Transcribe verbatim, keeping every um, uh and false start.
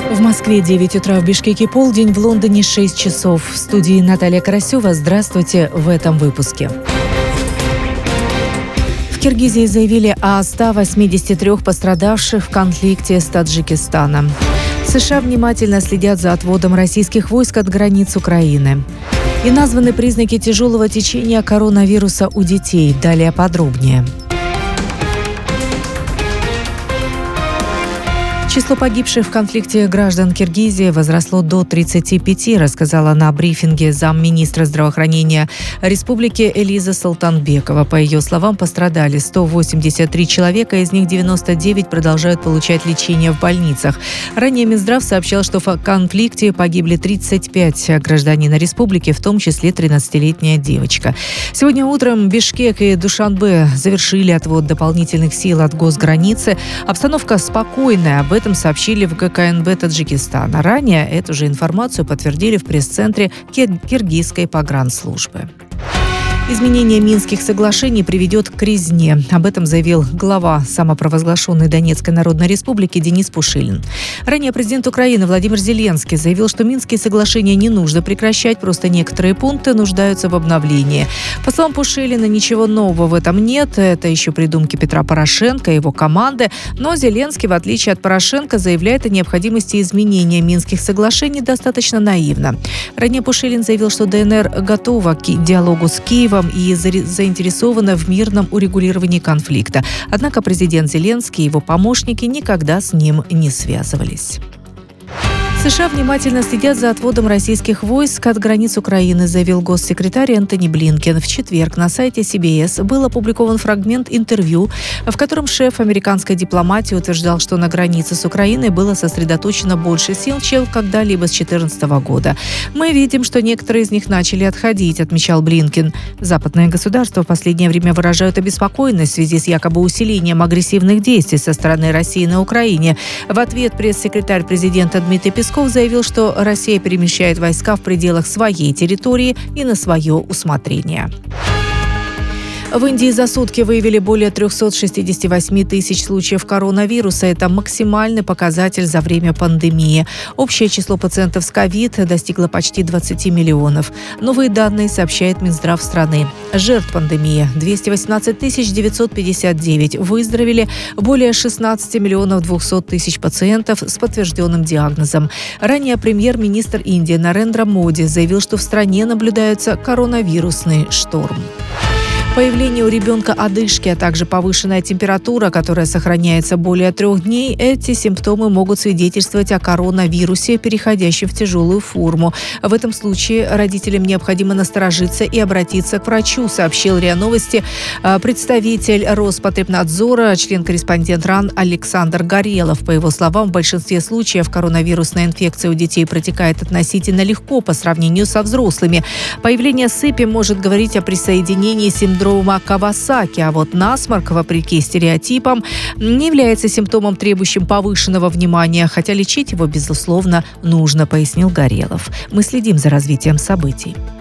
В Москве девять утра, в Бишкеке полдень, в Лондоне шесть часов. В студии Наталья Карасева. Здравствуйте в этом выпуске. В Киргизии заявили о ста восьмидесяти трёх пострадавших в конфликте с Таджикистаном. США внимательно следят за отводом российских войск от границ Украины. И названы признаки тяжелого течения коронавируса у детей. Далее подробнее. Число погибших в конфликте граждан Киргизии возросло до тридцати пяти, рассказала на брифинге замминистра здравоохранения республики Элиза Султанбекова. По ее словам, пострадали сто восемьдесят три человека, из них девяносто девять продолжают получать лечение в больницах. Ранее Минздрав сообщал, что в конфликте погибли тридцать пять гражданин республики, в том числе тринадцатилетняя девочка. Сегодня утром Бишкек и Душанбе завершили отвод дополнительных сил от госграницы. Обстановка спокойная. Об этом сообщили в ГКНБ Таджикистана. Ранее эту же информацию подтвердили в пресс-центре киргизской погранслужбы. Изменение Минских соглашений приведет к резне. Об этом заявил глава самопровозглашенной Донецкой Народной Республики Денис Пушилин. Ранее президент Украины Владимир Зеленский заявил, что Минские соглашения не нужно прекращать, просто некоторые пункты нуждаются в обновлении. По словам Пушилина, ничего нового в этом нет. Это еще придумки Петра Порошенко и его команды. Но Зеленский, в отличие от Порошенко, заявляет о необходимости изменения Минских соглашений достаточно наивно. Ранее Пушилин заявил, что ДНР готова к диалогу с Киевом и заинтересована в мирном урегулировании конфликта. Однако президент Зеленский и его помощники никогда с ним не связывались. США внимательно следят за отводом российских войск от границ Украины, заявил госсекретарь Энтони Блинкен. В четверг на сайте си би эс был опубликован фрагмент интервью, в котором шеф американской дипломатии утверждал, что на границе с Украиной было сосредоточено больше сил, чем когда-либо с две тысячи четырнадцатого года. «Мы видим, что некоторые из них начали отходить», — отмечал Блинкен. Западные государства в последнее время выражают обеспокоенность в связи с якобы усилением агрессивных действий со стороны России на Украине. В ответ пресс-секретарь президента Дмитрий Песков заявил, что Россия перемещает войска в пределах своей территории и на свое усмотрение. В Индии за сутки выявили более трёхсот шестидесяти восьми тысяч случаев коронавируса. Это максимальный показатель за время пандемии. Общее число пациентов с ковид достигло почти двадцати миллионов. Новые данные сообщает Минздрав страны. Жертв пандемии – двести восемнадцать тысяч девятьсот пятьдесят девять. Выздоровели более шестнадцати миллионов двухсот тысяч пациентов с подтвержденным диагнозом. Ранее премьер-министр Индии Нарендра Моди заявил, что в стране наблюдается коронавирусный шторм. Появление у ребенка одышки, а также повышенная температура, которая сохраняется более трех дней, эти симптомы могут свидетельствовать о коронавирусе, переходящем в тяжелую форму. В этом случае родителям необходимо насторожиться и обратиться к врачу, сообщил РИА Новости представитель Роспотребнадзора, член-корреспондент РАН Александр Горелов. По его словам, в большинстве случаев коронавирусная инфекция у детей протекает относительно легко по сравнению со взрослыми. Появление сыпи может говорить о присоединении синдрома синдрома Кавасаки, а вот насморк, вопреки стереотипам, не является симптомом, требующим повышенного внимания, хотя лечить его, безусловно, нужно, пояснил Горелов. Мы следим за развитием событий.